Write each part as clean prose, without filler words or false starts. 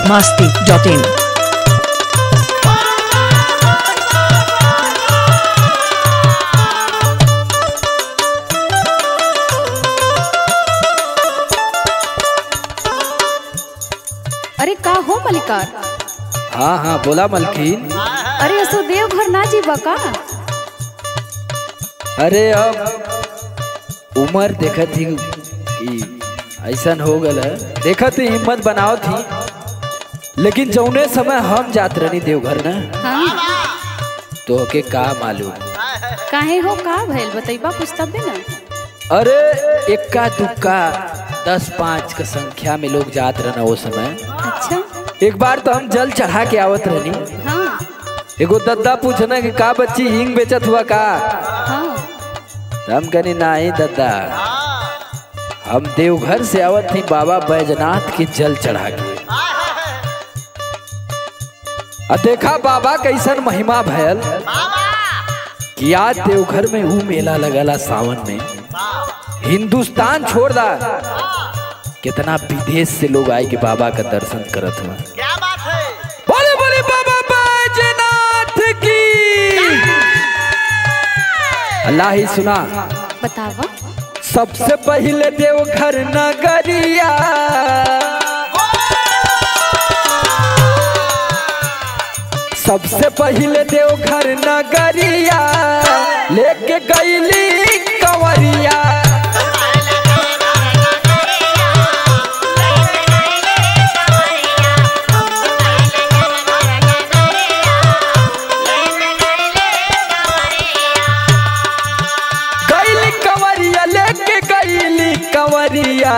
masti.in. अरे का हो मलिकार। हाँ हाँ बोला मलकिन। अरे असो देवघर ना जीवा का। अरे अब उम्र देखत थी कि ऐसा हो गल है, देखत थी हिम्मत बनाओ थी, लेकिन जौने समय हम जात रहनी देवघर ना हाँ तो के का मालूम। काहे हो का भइल बताइबा कुछ तब भी ना। अरे इक्का दुक्का 10-5 का संख्या में लोग जात रहना वो समय। अच्छा एक बार तो हम जल चढ़ा के आवत रहनी, हाँ एगो दद्दा पूछना कि का बच्ची हिंग बेचत हुआ का। हाँ हम कहनी नहीं दद्दा, हम देवघर से आवत थी बाबा बैजनाथ के जल चढ़ा के। देखा बाबा कैसन महिमा भयल कि आज देवघर में वो मेला लगला सावन में, हिंदुस्तान छोड़ दा कितना विदेश से लोग आए के बाबा का दर्शन करत हुआ। क्या बात है। बोले बोले बाबा बैजनाथ की। अल्लाह ही सुना। बतावा। सबसे पहले देवघर नगरिया, सबसे पहले देवघर नगरिया लेके गईली कंवरिया। गईली कंवरिया लेके गईली कंवरिया।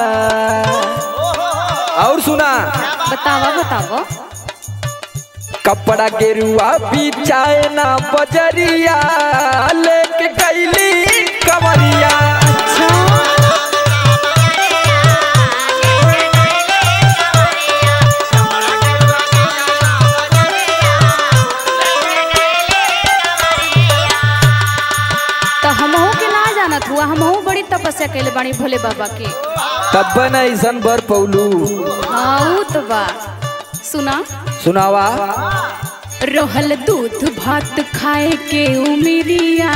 और सुना। बतावा बतावा। कपड़ा गेरुआ बिछाए ना बजरिया लेके गईली कंवरिया। तो हमहू के ना जानत हुआ, हमहू बड़ी तपस्या कैले बानी भोले बाबा के। तब न ऐसन बर पौलू। हाँ ऊ तो बा। सुना सुनावा। रहल दूध भात खाए के उमिरिया,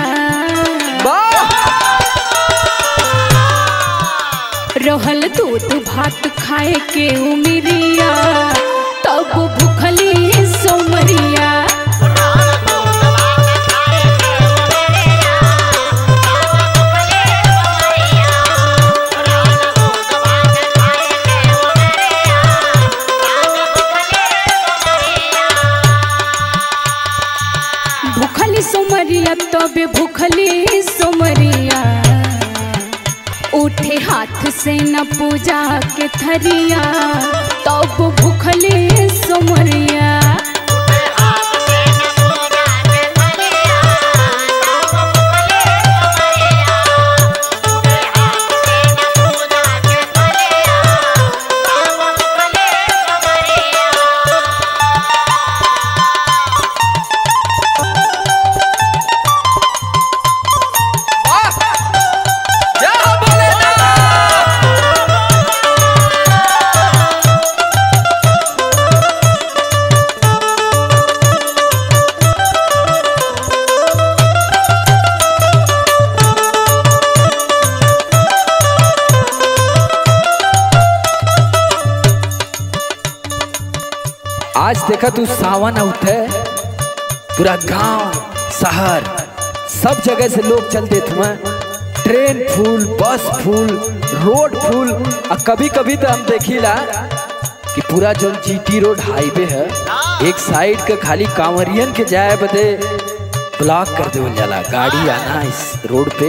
रहल दूध भात खाए के उमिरिया, तब भूखली सोमरिया। भूखली सोमरिया तबे भूखली सोमरिया, उठे हाथ से न पूजा के थरिया, तब भूखली सोमरिया। आज देखा तू सावन उठे, पूरा गांव शहर सब जगह से लोग चलते थे, ट्रेन फुल, बस फुल, रोड फुल। और कभी कभी तो हम देखीला कि पूरा जो जीटी रोड हाईवे है, एक साइड का खाली कांवरियन के जाए बदे ब्लॉक कर देवल जाला, गाड़ी आना इस रोड पे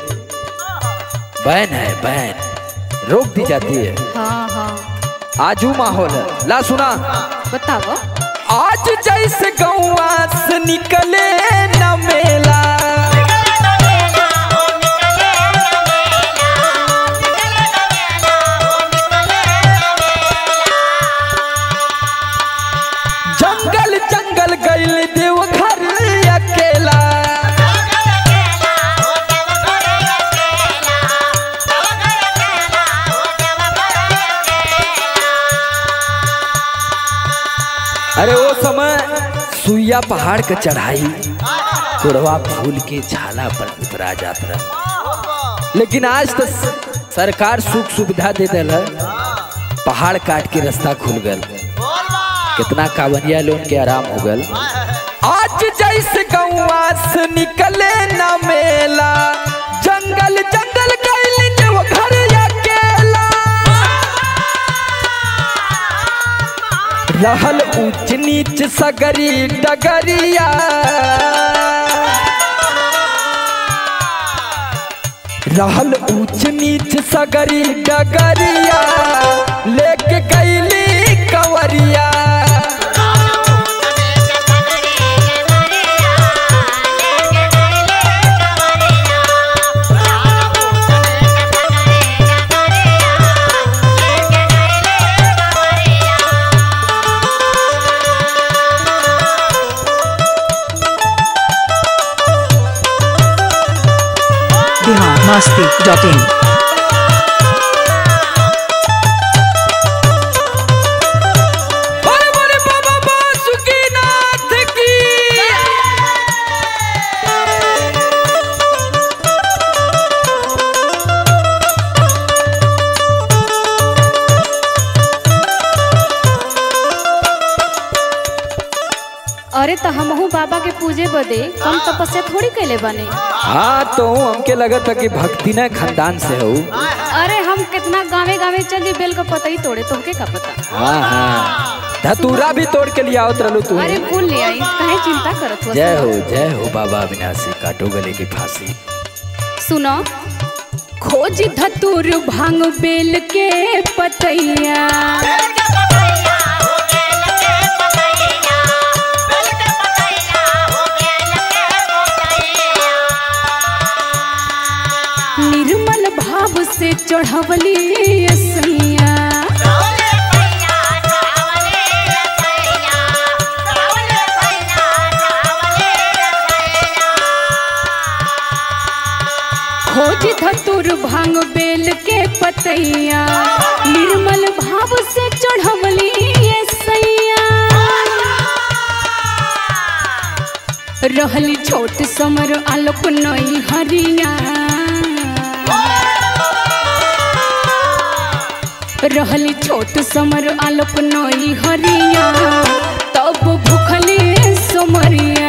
बैन है, बैन रोक दी जाती है। हाँ हाँ आजू माहौल है। ला सुना। बतावा। आज जैसे गौआ से निकले न मेला, जंगल जंगल गइल देवघर अकेला। सुइया पहाड़ के चढ़ाई कुड़वा फूल के झाला पर उतरा जात रहा, लेकिन आज तो सरकार सुख सुविधा दे दिल है, पहाड़ काट के रास्ता खुल गल, कितना कांवरिया लोग के आराम हो गल। आज जैसे गौवा से निकले न मेला, जंगल जंगल गइल जो घर अकेला, रहल ऊंच नीच सगरी डगरिया, रहल ऊंच नीच सगरी डगरिया, लेके गइली कंवरिया। biharmasti.in बोले बोले बाबा बासुकीनाथ की। अरे तो हमहू बाबा के पूजे बदे कम तपस्या थोड़ी कैले बने। हाँ तो हमके लगत है कि भक्ति न खानदान से हो। अरे हम कितना गावे गावे चली बेल का पता ही तोड़े, तुमके का पता। हाँ हाँ, धतूरा भी तोड़ के लिया उतरलू तू। अरे भूल ले आई, काहे चिंता करत हो। जय हो बाबा अविनाशी, काटो गले की फांसी। सुनो, खोज धतूर भांग बेल के पतैया, निर्मल भाव से चढ़वली सैया, खोज धतुर भांग बेल के पतैया, निर्मल भाव से चढ़वली सैया, रहली छोट समर आलोक नई हरिया, रहली छोट समर आलोक नई हरिया, तब भूखले समरिया।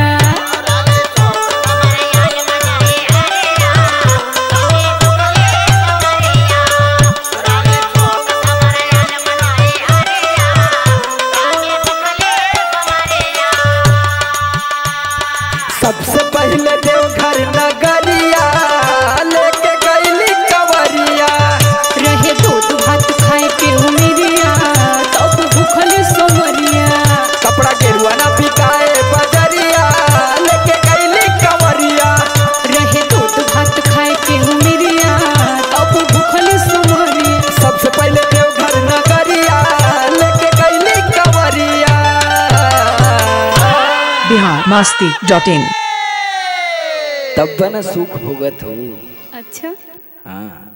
सबसे पहले देवघर नगरिया, लेके गइली कंवरिया, रहे दूध भात खाए के उमिरिया, तब भूखले समरिया। कपड़ा गेरुआ ना बिकाए बजरिया, लेके गइली कंवरिया, रहे दूध भात खाए के उमिरिया, तब भूखले समरिया। सबसे पहले देवघर नगरिया, लेके गइली कंवरिया। biharmasti.in तब न सुख भोगत हो। अच्छा। हाँ।